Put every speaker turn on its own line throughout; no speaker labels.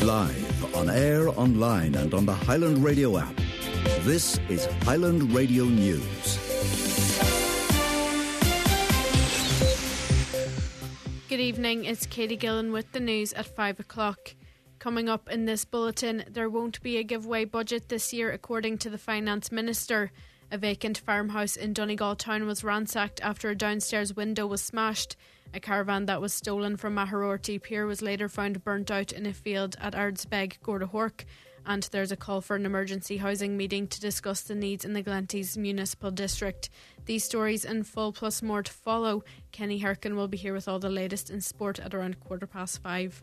Live, on air, online and on the Highland Radio app. This is Highland Radio News.
Good evening, it's Katie Gillen with the news at 5 o'clock. Coming up in this bulletin, there won't be a giveaway budget this year according to the Finance Minister. A vacant farmhouse in Donegal town was ransacked after a downstairs window was smashed. A caravan that was stolen from Maharorty Pier was later found burnt out in a field at Ardsbeg, Gordahork. And there's a call for an emergency housing meeting to discuss the needs in the Glanties Municipal District. These stories in full plus more to follow. Kenny Herkin will be here with all the latest in sport at around 5:15.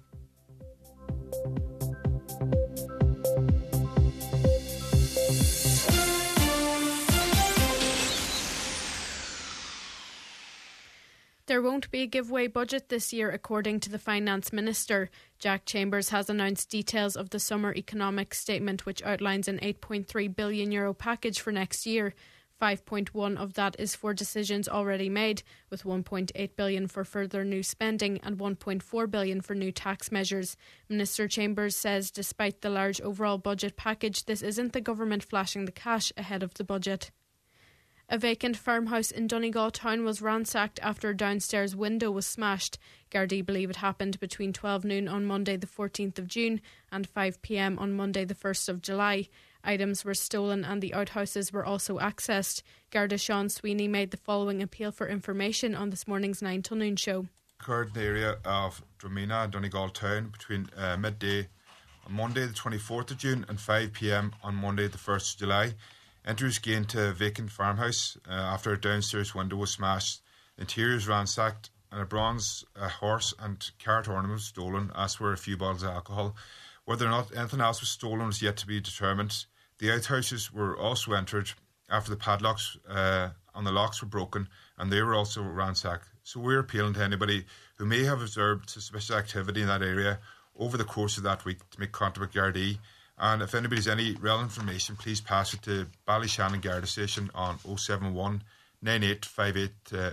There won't be a giveaway budget this year according to the Finance Minister. Jack Chambers has announced details of the summer economic statement which outlines an €8.3 billion package for next year. 5.1 of that is for decisions already made, with 1.8 billion for further new spending and 1.4 billion for new tax measures. Minister Chambers says despite the large overall budget package, this isn't the government flashing the cash ahead of the budget. A vacant farmhouse in Donegal town was ransacked after a downstairs window was smashed. Gardaí believe it happened between 12 noon on Monday the 14th of June and 5 p.m. on Monday the 1st of July. Items were stolen and the outhouses were also accessed. Garda Sean Sweeney made the following appeal for information on this morning's 9 till noon show.
Occurred in the area of Dromina and Donegal town between midday on Monday the 24th of June and 5 p.m. on Monday the 1st of July. Entries gained to a vacant farmhouse after a downstairs window was smashed. Interiors ransacked and a bronze horse and carrot ornament was stolen, as were a few bottles of alcohol. Whether or not anything else was stolen was yet to be determined. The outhouses were also entered after the padlocks on the locks were broken and they were also ransacked. So we're appealing to anybody who may have observed suspicious activity in that area over the course of that week to make contact with Gardaí. And if anybody's any relevant information, please pass it to Ballyshannon Garda Station on 071 9858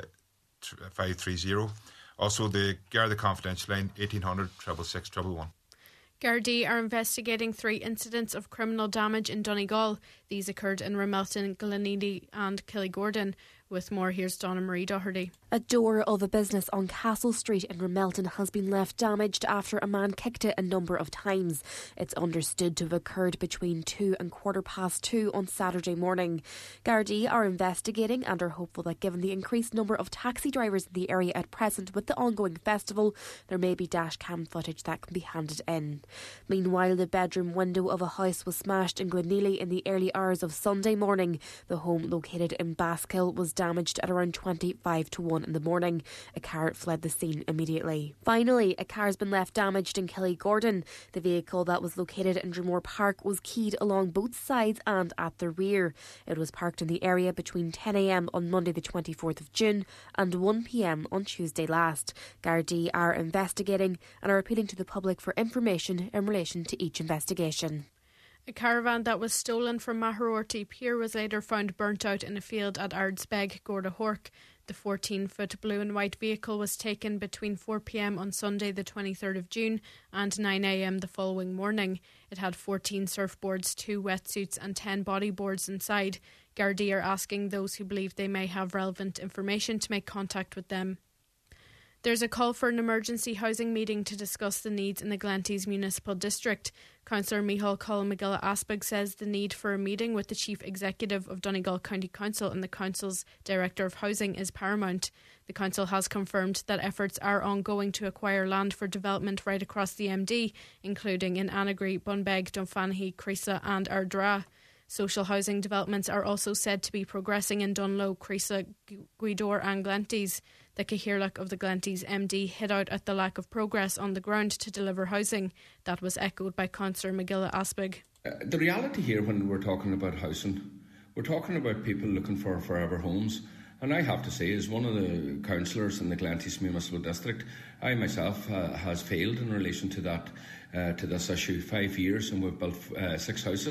530. Also the Garda Confidential line 1800 666 111.
Gardaí are investigating 3 incidents of criminal damage in Donegal. These occurred in Ramelton, Glenealy and Killygordon. With more, here's Donna Marie Doherty.
A door of a business on Castle Street in Ramelton has been left damaged after a man kicked it a number of times. It's understood to have occurred between 2 and 2:15 on Saturday morning. Gardaí are investigating and are hopeful that given the increased number of taxi drivers in the area at present with the ongoing festival, there may be dashcam footage that can be handed in. Meanwhile, the bedroom window of a house was smashed in Glenealy in the early hours of Sunday morning. The home located in Baskill was damaged at around 25 to 1 in the morning. A car fled the scene immediately. Finally, a car has been left damaged in Killygordon. The vehicle that was located in Dromore Park was keyed along both sides and at the rear. It was parked in the area between 10 a.m. on Monday the 24th of June and 1 p.m. on Tuesday last. Gardaí are investigating and are appealing to the public for information in relation to each investigation.
A caravan that was stolen from Maharorty Pier was later found burnt out in a field at Ardsbeg, Gordahork. The 14-foot blue and white vehicle was taken between 4 p.m. on Sunday the 23rd of June and 9 a.m. the following morning. It had 14 surfboards, 2 wetsuits and 10 bodyboards inside. Gardaí are asking those who believe they may have relevant information to make contact with them. There's a call for an emergency housing meeting to discuss the needs in the Glanties Municipal District. Councillor Micheál Colin-McGillah Aspig says the need for a meeting with the Chief Executive of Donegal County Council and the Council's Director of Housing is paramount. The Council has confirmed that efforts are ongoing to acquire land for development right across the MD, including in Annagry, Bunbeg, Dunfanaghy, Creasa and Ardra. Social housing developments are also said to be progressing in Dunlow, Creasa, Gweedore and Glanties. The Cathaoirleach of the Glanties MD hit out at the lack of progress on the ground to deliver housing. That was echoed by Councillor McGillah Aspig.
The reality here when we're talking about housing, we're talking about people looking for forever homes. And I have to say, as one of the councillors in the Glanties Municipal District, I myself has failed in relation to that, to this issue. 5 years and we've built 6 houses.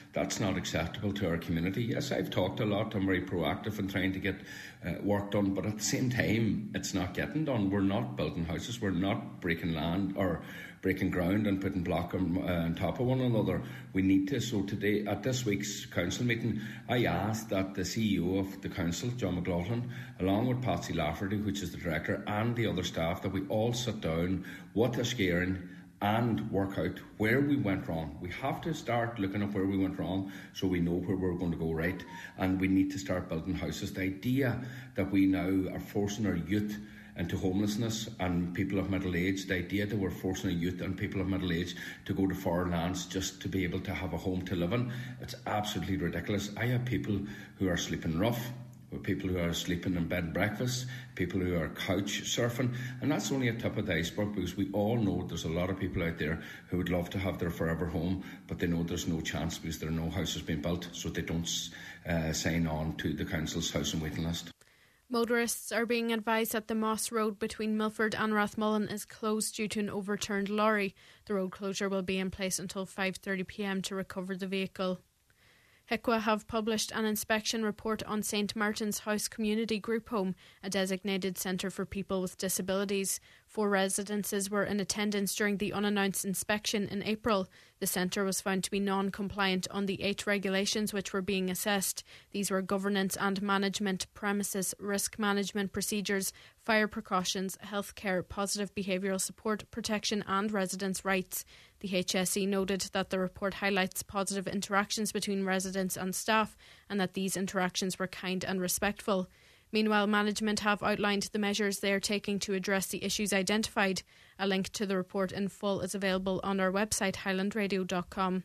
That's not acceptable to our community. Yes, I've talked a lot. I'm very proactive in trying to get work done, but at the same time, it's not getting done. We're not building houses. We're not breaking land or breaking ground and putting block on top of one another. We need to. So today, at this week's council meeting, I asked that the CEO of the council, John McLaughlin, along with Patsy Lafferty, which is the director, and the other staff, that we all sit down, what is scaring, and work out where we went wrong. We have to start looking at where we went wrong so we know where we're going to go right, and we need to start building houses. The idea that we now are forcing our youth into homelessness and people of middle age, the idea that we're forcing our youth and people of middle age to go to foreign lands just to be able to have a home to live in, it's absolutely ridiculous. I have people who are sleeping rough, people who are sleeping in bed and breakfast, people who are couch surfing, and that's only a tip of the iceberg, because we all know there's a lot of people out there who would love to have their forever home, but they know there's no chance because there are no houses being built, so they don't sign on to the council's housing waiting list.
Motorists are being advised that the Moss Road between Milford and Rathmullen is closed due to an overturned lorry. The road closure will be in place until 5:30 p.m. to recover the vehicle. HICWA have published an inspection report on St Martin's House Community Group Home, a designated centre for people with disabilities. 4 residences were in attendance during the unannounced inspection in April. The centre was found to be non-compliant on the 8 regulations which were being assessed. These were governance and management, premises, risk management procedures, fire precautions, healthcare, positive behavioural support, protection and residents' rights. The HSE noted that the report highlights positive interactions between residents and staff and that these interactions were kind and respectful. Meanwhile, management have outlined the measures they are taking to address the issues identified. A link to the report in full is available on our website highlandradio.com.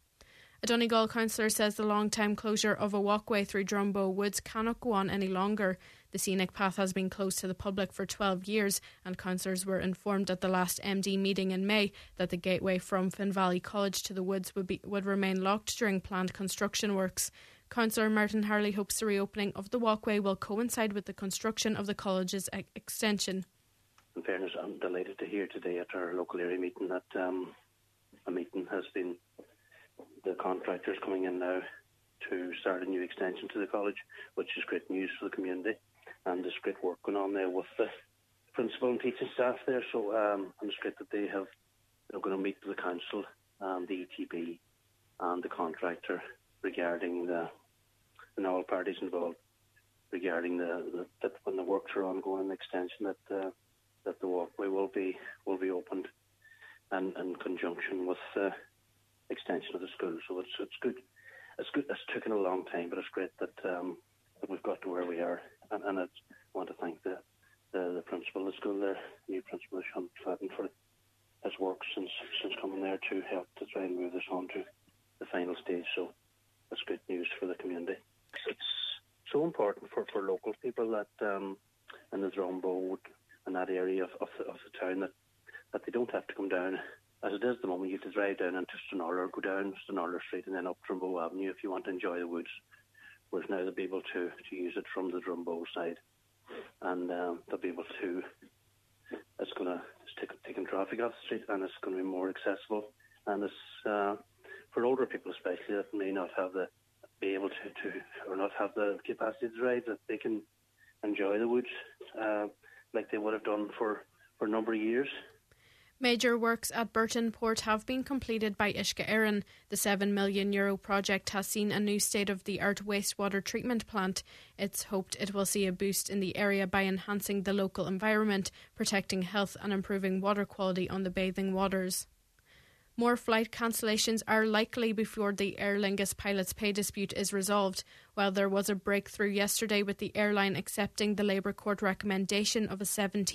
A Donegal councillor says the long-time closure of a walkway through Drumbo Woods cannot go on any longer. The scenic path has been closed to the public for 12 years and councillors were informed at the last MD meeting in May that the gateway from Finn Valley College to the woods would remain locked during planned construction works. Councillor Martin Harley hopes the reopening of the walkway will coincide with the construction of the college's extension.
In fairness, I'm delighted to hear today at our local area meeting that a meeting has been, the contractors coming in now to start a new extension to the college, which is great news for the community, and there's great work going on there with the principal and teaching staff there. So and it's great that they're going to meet with the council and the ETB and the contractor regarding and all parties involved regarding that when the works are ongoing in the extension that the walkway will be opened and in conjunction with extension of the school. So it's good. It's good. It's taken a long time, but it's great that we've got to where we are. And I want to thank the principal of the school there, new principal Sean Fladden, for his work since coming there to help to try and move this on to the final stage. So that's good news for the community. It's so important for local people that in the Drumbo and that area of the town that they don't have to come down. As it is at the moment, you have to drive down into Stonor, go down Stonor Street and then up Drumbo Avenue if you want to enjoy the woods. Whereas now they'll be able to use it from the Drumbo side. And they'll be able to, it's taking traffic off the street and it's going to be more accessible. And it's for older people especially that may not have be able to or not have the capacity to drive, that they can enjoy the woods like they would have done for a number of years.
Major works at Burton Port have been completed by Uisce Éireann. The €7 million project has seen a new state-of-the-art wastewater treatment plant. It's hoped it will see a boost in the area by enhancing the local environment, protecting health and improving water quality on the bathing waters. More flight cancellations are likely before the Aer Lingus pilots' pay dispute is resolved. While there was a breakthrough yesterday with the airline accepting the Labour Court recommendation of a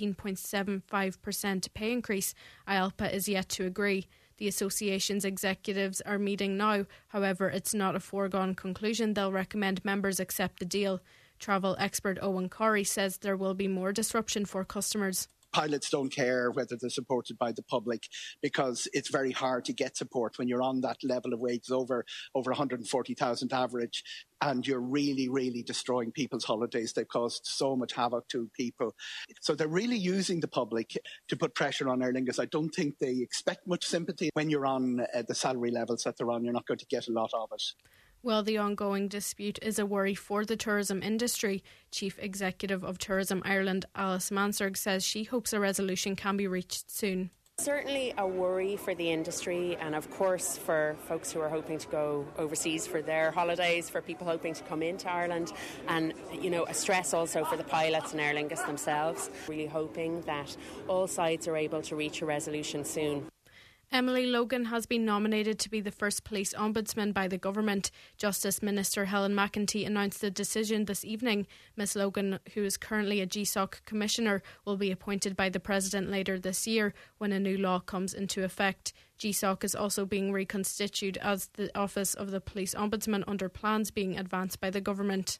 17.75% pay increase, IALPA is yet to agree. The association's executives are meeting now. However, it's not a foregone conclusion they'll recommend members accept the deal. Travel expert Owen Corey says there will be more disruption for customers.
Pilots don't care whether they're supported by the public, because it's very hard to get support when you're on that level of wages over 140,000 average, and you're really, really destroying people's holidays. They've caused so much havoc to people. So they're really using the public to put pressure on Aer Lingus. I don't think they expect much sympathy. When you're on the salary levels that they're on, you're not going to get a lot of it.
Well, the ongoing dispute is a worry for the tourism industry. Chief Executive of Tourism Ireland, Alice Mansergh, says she hopes a resolution can be reached soon.
Certainly a worry for the industry, and of course for folks who are hoping to go overseas for their holidays, for people hoping to come into Ireland, and a stress also for the pilots and Aer Lingus themselves. Really hoping that all sides are able to reach a resolution soon.
Emily Logan has been nominated to be the first police ombudsman by the government. Justice Minister Helen McEntee announced the decision this evening. Ms Logan, who is currently a GSOC commissioner, will be appointed by the President later this year when a new law comes into effect. GSOC is also being reconstituted as the Office of the Police Ombudsman under plans being advanced by the government.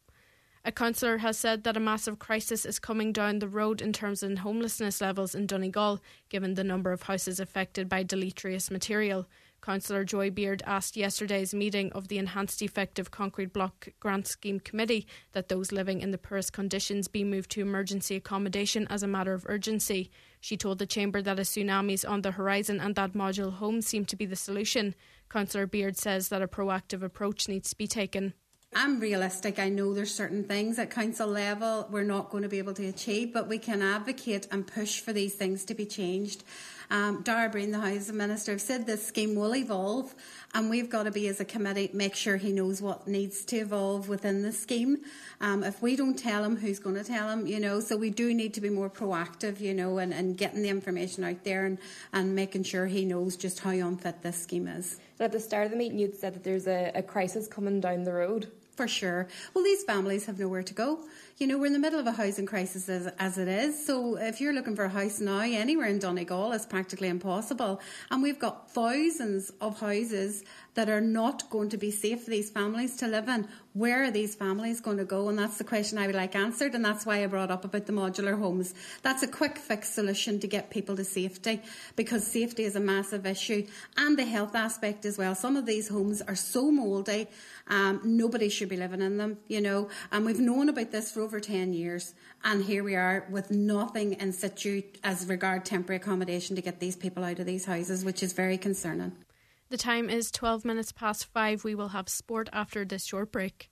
A councillor has said that a massive crisis is coming down the road in terms of homelessness levels in Donegal, given the number of houses affected by deleterious material. Councillor Joy Beard asked yesterday's meeting of the Enhanced Effective Concrete Block Grant Scheme Committee that those living in the poorest conditions be moved to emergency accommodation as a matter of urgency. She told the Chamber that a tsunami is on the horizon and that module homes seem to be the solution. Councillor Beard says that a proactive approach needs to be taken.
I'm realistic. I know there's certain things at council level we're not going to be able to achieve, but we can advocate and push for these things to be changed. Darragh Breen, the Housing Minister, have said this scheme will evolve, and we've got to be, as a committee, make sure he knows what needs to evolve within the scheme. If we don't tell him, who's going to tell him? So we do need to be more proactive, and getting the information out there and making sure he knows just how unfit this scheme is.
At the start of the meeting, you'd said that there's a crisis coming down the road.
For sure. Well, these families have nowhere to go. We're in the middle of a housing crisis as it is. So if you're looking for a house now, anywhere in Donegal is practically impossible. And we've got thousands of houses that are not going to be safe for these families to live in. Where are these families going to go? And that's the question I would like answered, and that's why I brought up about the modular homes. That's a quick fix solution to get people to safety, because safety is a massive issue, and the health aspect as well. Some of these homes are so mouldy, nobody should be living in them, and we've known about this for over 10 years, and here we are with nothing in situ as regard temporary accommodation to get these people out of these houses, which is very concerning.
The time is 12 minutes past 5. We will have sport after this short break.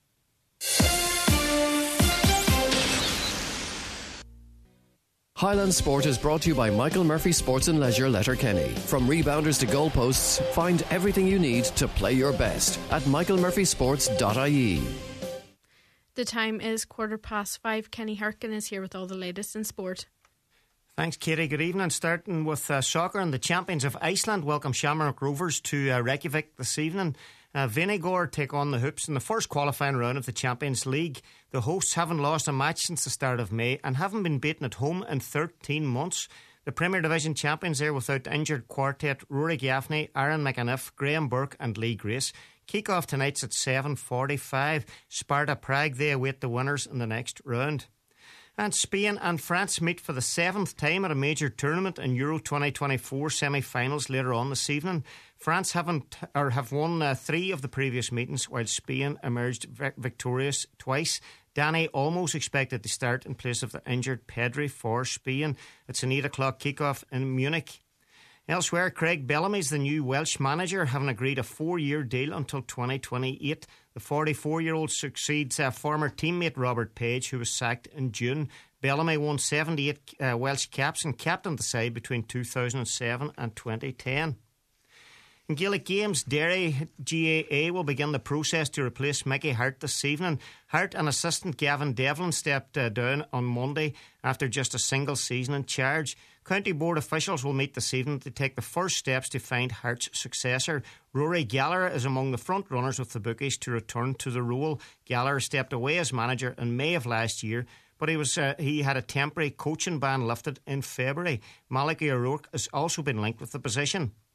Highland Sport is brought to you by Michael Murphy Sports and Leisure Letterkenny. From rebounders to goalposts, find everything you need to play your best at michaelmurphysports.ie.
The time is 5:15. Kenny Harkin is here with all the latest in sport.
Thanks, Katie. Good evening. Starting with soccer, and the champions of Iceland welcome Shamrock Rovers to Reykjavik this evening. Vinagor take on the Hoops in the first qualifying round of the Champions League. The hosts haven't lost a match since the start of May and haven't been beaten at home in 13 months. The Premier Division champions are without the injured quartet Rory Gaffney, Aaron McAniff, Graham Burke and Lee Grace. Kick-off tonight's at 7:45. Sparta Prague, they await the winners in the next round. And Spain and France meet for the 7th time at a major tournament in Euro 2024 semi-finals later on this evening. France have won 3 of the previous meetings, while Spain emerged victorious twice. Dani Olmo's expected to start in place of the injured Pedri for Spain. It's an 8 o'clock kickoff in Munich. Elsewhere, Craig Bellamy's the new Welsh manager, having agreed a 4-year deal until 2028. The 44-year-old succeeds former teammate Robert Page, who was sacked in June. Bellamy won 78 Welsh caps and captained the side between 2007 and 2010. In Gaelic games, Derry GAA will begin the process to replace Mickey Hart this evening. Hart and assistant Gavin Devlin stepped down on Monday after just a single season in charge. County Board officials will meet this evening to take the first steps to find Hart's successor. Rory Gallagher is among the front runners with the bookies to return to the role. Gallagher stepped away as manager in May of last year, but he had a temporary coaching ban lifted in February. Malachy O'Rourke has also been linked with the position.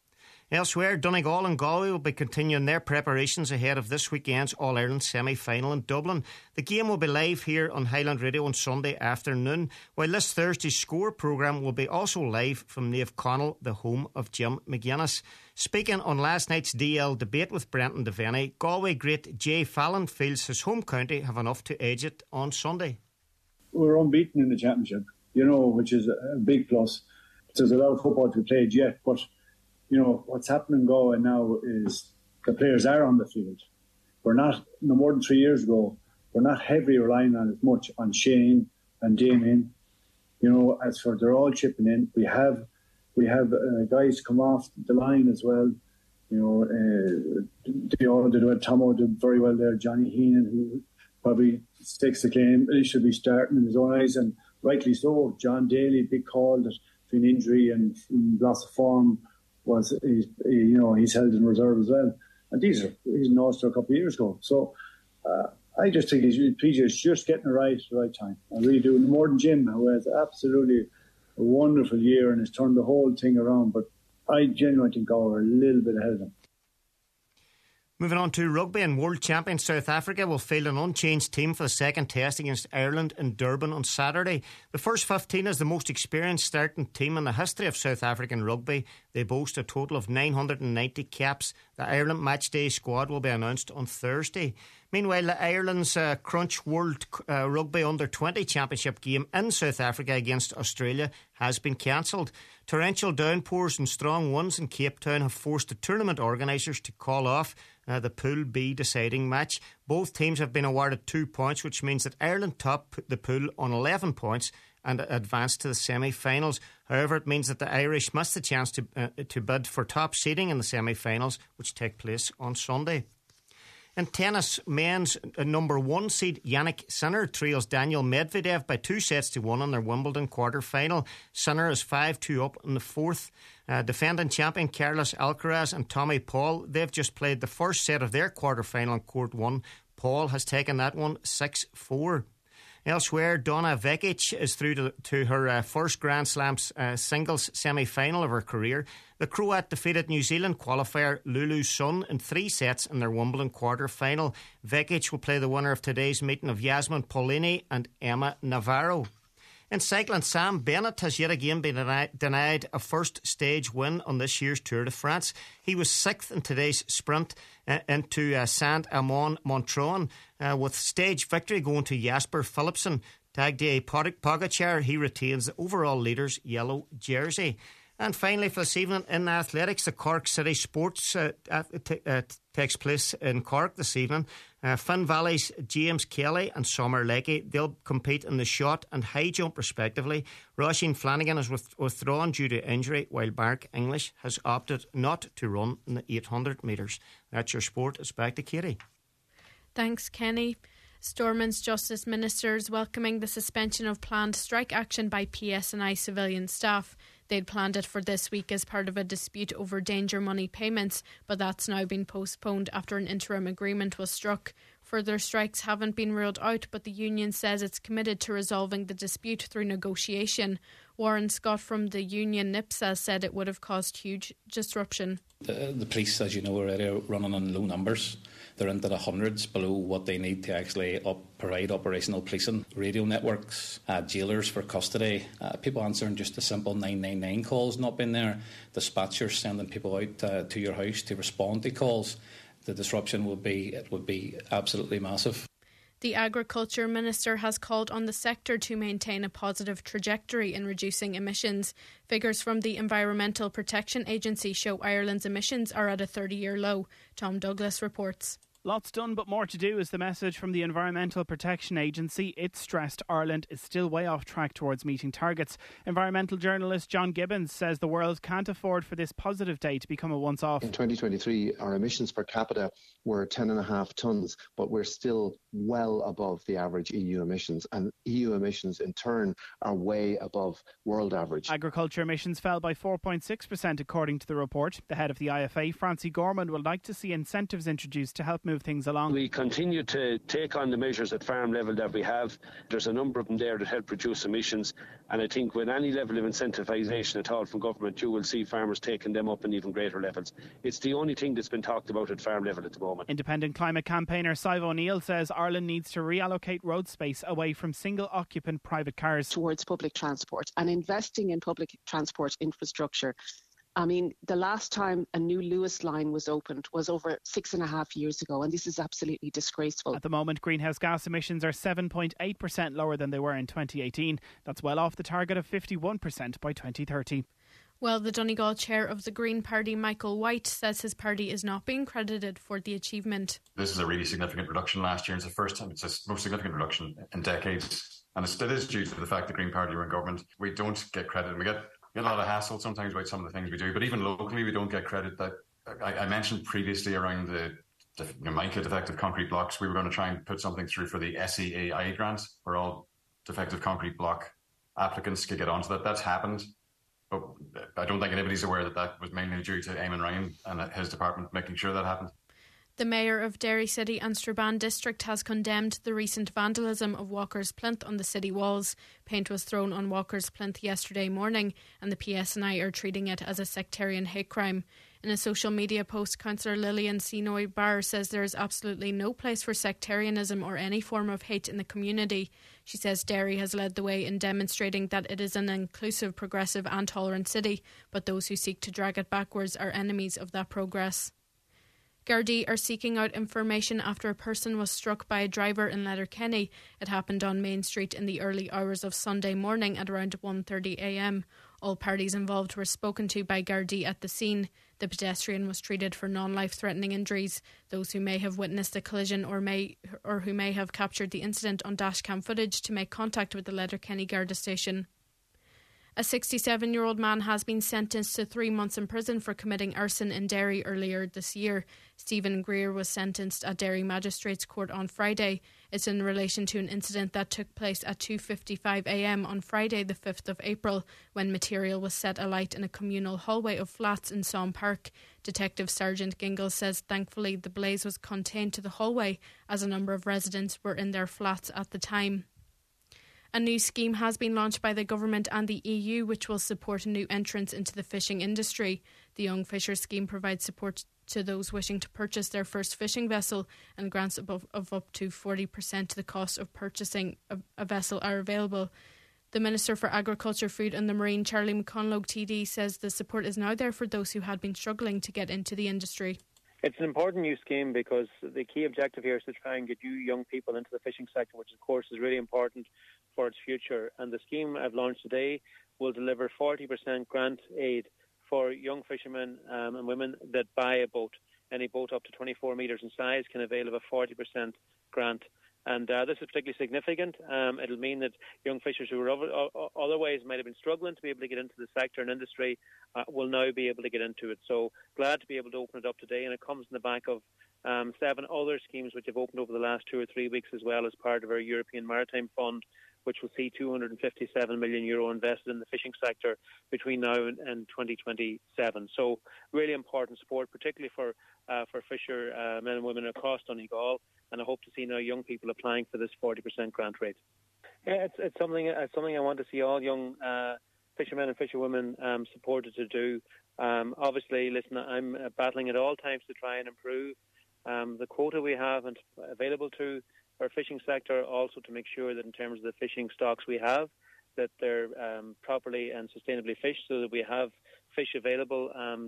Elsewhere, Donegal and Galway will be continuing their preparations ahead of this weekend's All-Ireland semi-final in Dublin. The game will be live here on Highland Radio on Sunday afternoon, while this Thursday's Score programme will be also live from Naomh Conaill, the home of Jim McGuinness. Speaking on last night's DL debate with Brenton Devaney, Galway great Jay Fallon feels his home county have enough to edge it on Sunday.
We're unbeaten in the championship, which is a big plus. There's a lot of football to be played yet, but what's happening in Galway now is the players are on the field. We're not, no more than 3 years ago, we're not heavily relying on as much on Shane and Damien. As for they're all chipping in. We have guys come off the line as well. Tomo did very well there. Johnny Heenan, who probably stakes the claim, he should be starting in his own eyes, and rightly so. John Daly, big call that between injury and loss of form he's held in reserve as well. And he's an All-Star a couple of years ago. So I just think PJ's just getting it right at the right time. I really do. More than Jim, who has absolutely a wonderful year and has turned the whole thing around. But I genuinely think Galway are a little bit ahead of them.
Moving on to rugby, and world champion South Africa will field an unchanged team for the second test against Ireland in Durban on Saturday. The first 15 is the most experienced starting team in the history of South African rugby. They boast a total of 990 caps. The Ireland matchday squad will be announced on Thursday. Meanwhile, the Ireland's Crunch World Rugby Under-20 Championship game in South Africa against Australia has been cancelled. Torrential downpours and strong winds in Cape Town have forced the tournament organisers to call off the Pool B deciding match. Both teams have been awarded 2 points, which means that Ireland top the pool on 11 points and advanced to the semi-finals. However, it means that the Irish missed the chance to bid for top seeding in the semi-finals, which take place on Sunday. In tennis, men's number 1 seed Yannick Sinner trails Daniel Medvedev by 2-1 in their Wimbledon quarter-final. Sinner is 5-2 up in the fourth. Defending champion Carlos Alcaraz and Tommy Paul, they've just played the first set of their quarter-final in Court 1. Paul has taken that one 6-4. Elsewhere, Donna Vekic is through to her first Grand Slam singles semi-final of her career. The Croat defeated New Zealand qualifier Lulu Sun in 3 sets in their Wimbledon quarter-final. Vekic will play the winner of today's meeting of Yasmin Paolini and Emma Navarro. In cycling, Sam Bennett has yet again been denied a first stage win on this year's Tour de France. He was 6th in today's sprint into Saint-Amand-Montrond, with stage victory going to Jasper Philipsen. Tadej Pogačar, he retains the overall leader's yellow jersey. And finally, for this evening in athletics, the Cork City Sports takes place in Cork this evening. Finn Valley's James Kelly and Summer Leckie, they'll compete in the shot and high jump respectively. Roisin Flanagan is withdrawn due to injury, while Mark English has opted not to run in the 800 metres. That's your sport. It's back to Katie.
Thanks, Kenny. Stormont's Justice Ministers welcoming the suspension of planned strike action by PSNI civilian staff. They'd planned it for this week as part of a dispute over danger money payments, but that's now been postponed after an interim agreement was struck. Further strikes haven't been ruled out, but the union says it's committed to resolving the dispute through negotiation. Warren Scott from the union NIPSA said it would have caused huge disruption.
The police, as you know, are already running on low numbers. They're into the hundreds below what they need to actually provide operational policing. Radio networks, jailers for custody, people answering just the simple 999 calls not being there, dispatchers sending people out to your house to respond to calls. The disruption would be absolutely massive.
The Agriculture Minister has called on the sector to maintain a positive trajectory in reducing emissions. Figures from the Environmental Protection Agency show Ireland's emissions are at a 30-year low. Tom Douglas reports.
Lots done but more to do is the message from the Environmental Protection Agency. It stressed Ireland is still way off track towards meeting targets. Environmental journalist John Gibbons says the world can't afford for this positive day to become a once-off.
In 2023, our emissions per capita were 10.5 tonnes, but we're still well above the average EU emissions, and EU emissions in turn are way above world average.
Agriculture emissions fell by 4.6% according to the report. The head of the IFA, Francie Gorman, would like to see incentives introduced to help move things along.
We continue to take on the measures at farm level that we have. There's a number of them there that help reduce emissions, and I think with any level of incentivisation at all from government, you will see farmers taking them up in even greater levels. It's the only thing that's been talked about at farm level at the moment.
Independent climate campaigner Sive O'Neill says Ireland needs to reallocate road space away from single-occupant private cars
towards public transport and investing in public transport infrastructure. I mean, the last time a new Lewis line was opened was over 6.5 years ago, and this is absolutely disgraceful.
At the moment, greenhouse gas emissions are 7.8% lower than they were in 2018. That's well off the target of 51% by 2030.
Well, the Donegal chair of the Green Party, Michael White, says his party is not being credited for the achievement.
This is a really significant reduction last year. It's the first time, it's the most significant reduction in decades. And it is due to the fact the Green Party were in government. We don't get credit. We get a lot of hassle sometimes about some of the things we do, but even locally we don't get credit. That I mentioned previously around the MICA defective concrete blocks. We were going to try and put something through for the SEAI grant where all defective concrete block applicants could get onto that. That's happened, but I don't think anybody's aware that was mainly due to Eamon Ryan and his department making sure that happened.
The Mayor of Derry City and Strabane District has condemned the recent vandalism of Walker's plinth on the city walls. Paint was thrown on Walker's plinth yesterday morning, and the PSNI are treating it as a sectarian hate crime. In a social media post, Councillor Lillian Sinoy Barr says there is absolutely no place for sectarianism or any form of hate in the community. She says Derry has led the way in demonstrating that it is an inclusive, progressive and tolerant city, but those who seek to drag it backwards are enemies of that progress. Gardaí are seeking out information after a person was struck by a driver in Letterkenny. It happened on Main Street in the early hours of Sunday morning at around 1:30am. All parties involved were spoken to by Gardaí at the scene. The pedestrian was treated for non-life-threatening injuries. Those who may have witnessed the collision or who may have captured the incident on dashcam footage to make contact with the Letterkenny Garda station. A 67-year-old man has been sentenced to 3 months in prison for committing arson in Derry earlier this year. Stephen Greer was sentenced at Derry Magistrates Court on Friday. It's in relation to an incident that took place at 2:55am on Friday the 5th of April when material was set alight in a communal hallway of flats in Somme Park. Detective Sergeant Gingle says thankfully the blaze was contained to the hallway as a number of residents were in their flats at the time. A new scheme has been launched by the government and the EU which will support new entrants into the fishing industry. The Young Fisher Scheme provides support to those wishing to purchase their first fishing vessel, and grants of up to 40% to the cost of purchasing a vessel are available. The Minister for Agriculture, Food and the Marine, Charlie McConlogue TD, says the support is now there for those who had been struggling to get into the industry.
It's an important new scheme because the key objective here is to try and get new young people into the fishing sector, which of course is really important for its future. And the scheme I've launched today will deliver 40% grant aid for young fishermen and women that buy a boat. Any boat up to 24 metres in size can avail of a 40% grant. And this is particularly significant. It'll mean that young fishers who otherwise might have been struggling to be able to get into the sector and industry will now be able to get into it. So glad to be able to open it up today, and it comes in the back of 7 other schemes which have opened over the last 2 or 3 weeks as well as part of our European Maritime Fund, which will see €257 million invested in the fishing sector between now and 2027. So really important support, particularly for fisher men and women across Donegal, and I hope to see now young people applying for this 40% grant rate. Yeah, it's something I want to see all young fishermen and fisherwomen supported to do. Obviously, listen, I'm battling at all times to try and improve the quota we have and available to our fishing sector, also to make sure that in terms of the fishing stocks we have, that they're properly and sustainably fished, so that we have fish available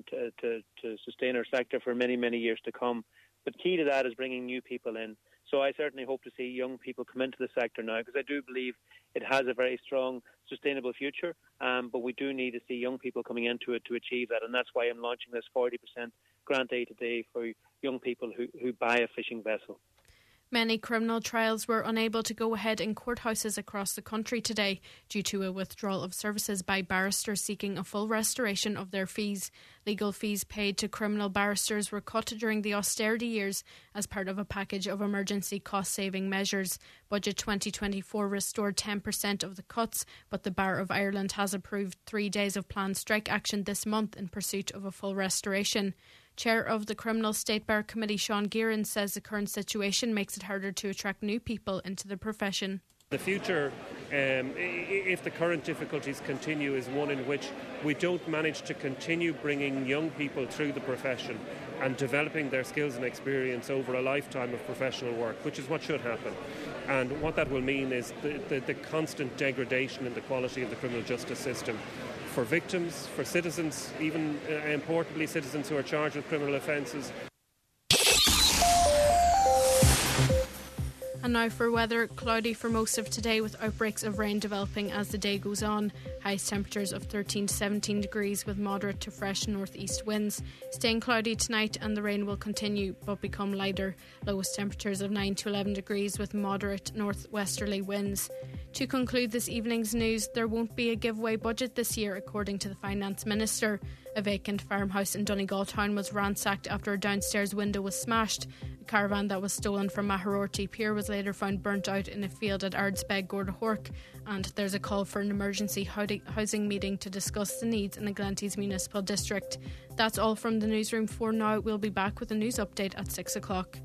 to sustain our sector for many, many years to come. But key to that is bringing new people in. So I certainly hope to see young people come into the sector now, because I do believe it has a very strong, sustainable future, but we do need to see young people coming into it to achieve that, and that's why I'm launching this 40% grant aid today for young people who buy a fishing vessel.
Many criminal trials were unable to go ahead in courthouses across the country today due to a withdrawal of services by barristers seeking a full restoration of their fees. Legal fees paid to criminal barristers were cut during the austerity years as part of a package of emergency cost-saving measures. Budget 2024 restored 10% of the cuts, but the Bar of Ireland has approved 3 days of planned strike action this month in pursuit of a full restoration. Chair of the Criminal State Bar Committee, Sean Gearan, says the current situation makes it harder to attract new people into the profession.
The future, if the current difficulties continue, is one in which we don't manage to continue bringing young people through the profession and developing their skills and experience over a lifetime of professional work, which is what should happen. And what that will mean is the constant degradation in the quality of the criminal justice system for victims, for citizens, even importantly citizens who are charged with criminal offences.
And now for weather, cloudy for most of today with outbreaks of rain developing as the day goes on. Highest temperatures of 13 to 17 degrees with moderate to fresh northeast winds. Staying cloudy tonight and the rain will continue but become lighter. Lowest temperatures of 9 to 11 degrees with moderate northwesterly winds. To conclude this evening's news, there won't be a giveaway budget this year according to the Finance Minister. A vacant farmhouse in Donegal town was ransacked after a downstairs window was smashed. A caravan that was stolen from Maharorty Pier was later found burnt out in a field at Ardsbeg, Gordahork. And there's a call for an emergency housing meeting to discuss the needs in the Glanties Municipal District. That's all from the newsroom for now. We'll be back with a news update at 6 o'clock.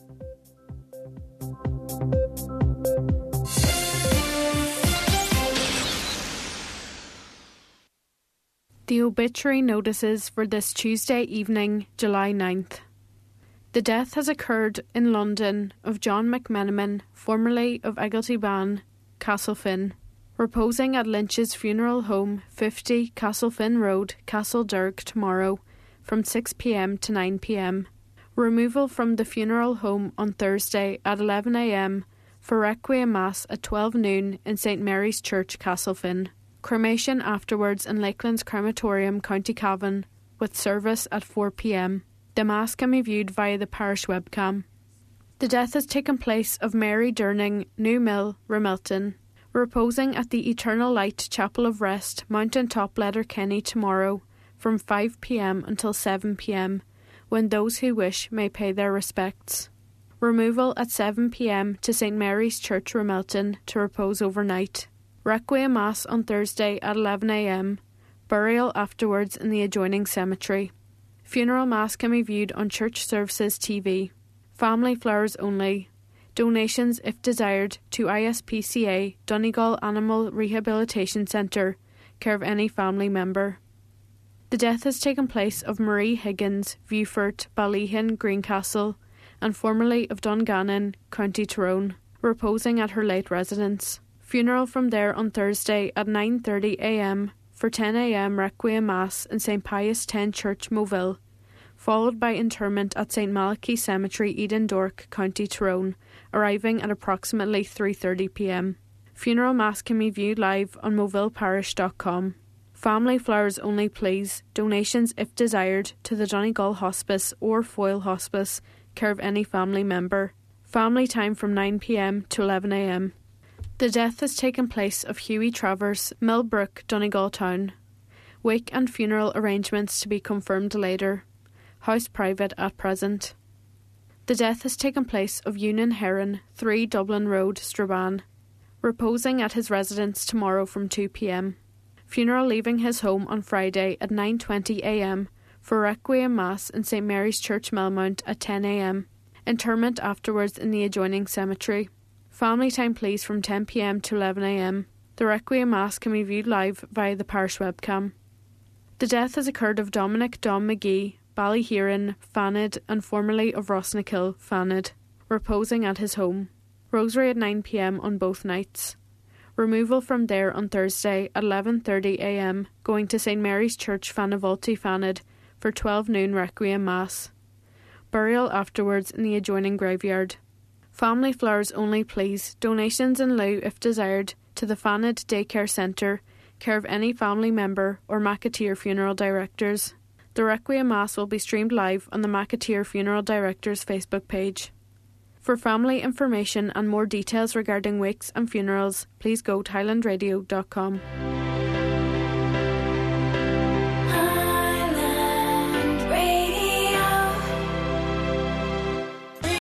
The obituary notices for this Tuesday evening, July 9th. The death has occurred in London of John McMenamin, formerly of Egglety-Ban, Castlefin, reposing at Lynch's funeral home, 50 Castlefin Road, Castlederg, tomorrow, from 6 p.m. to 9 p.m. Removal from the funeral home on Thursday at 11 a.m. for Requiem Mass at 12 noon in St Mary's Church, Castlefin. Cremation afterwards in Lakelands Crematorium, County Cavan, with service at 4 p.m. The Mass can be viewed via the parish webcam. The death has taken place of Mary Durning, New Mill, Ramelton, reposing at the Eternal Light Chapel of Rest, Mountain Top, Letterkenny, tomorrow, from 5 p.m. until 7 p.m, when those who wish may pay their respects. Removal at 7 p.m. to St Mary's Church, Ramelton, to repose overnight. Requiem Mass on Thursday at 11 a.m, burial afterwards in the adjoining cemetery. Funeral Mass can be viewed on Church Services TV. Family flowers only. Donations, if desired, to ISPCA, Donegal Animal Rehabilitation Centre, care of any family member. The death has taken place of Marie Higgins, Viewfort, Ballyhan, Greencastle, and formerly of Dungannon, County Tyrone, reposing at her late residence. Funeral from there on Thursday at 9:30 a.m. for 10 a.m. Requiem Mass in St Pius X Church, Moville, followed by interment at St Malachy Cemetery, Eden Dork, County Tyrone, arriving at approximately 3:30 p.m. Funeral Mass can be viewed live on movilleparish.com. Family flowers only please. Donations, if desired, to the Donegal Hospice or Foyle Hospice, care of any family member. Family time from 9 p.m. to 11 a.m. The death has taken place of Hughie Travers, Millbrook, Donegal Town. Wake and funeral arrangements to be confirmed later. House private at present. The death has taken place of Ewan Heron, 3 Dublin Road, Strabane, reposing at his residence tomorrow from 2 p.m. Funeral leaving his home on Friday at 9:20 a.m. for Requiem Mass in St Mary's Church, Melmount at 10 a.m. Interment afterwards in the adjoining cemetery. Family time please from 10 p.m. to 11 a.m. The Requiem Mass can be viewed live via the parish webcam. The death has occurred of Dominic Dom McGee, Ballyheron, Fanid, and formerly of Rosnakill, Fanid, reposing at his home. Rosary at 9 p.m. on both nights. Removal from there on Thursday at 11:30 a.m, going to St Mary's Church, Fanavolti, Fanid, for 12 noon Requiem Mass. Burial afterwards in the adjoining graveyard. Family flowers only please. Donations in lieu, if desired, to the Fanid Daycare Centre, care of any family member or McAteer Funeral Directors. The Requiem Mass will be streamed live on the McAteer Funeral Directors Facebook page. For family information and more details regarding wakes and funerals, please go to highlandradio.com.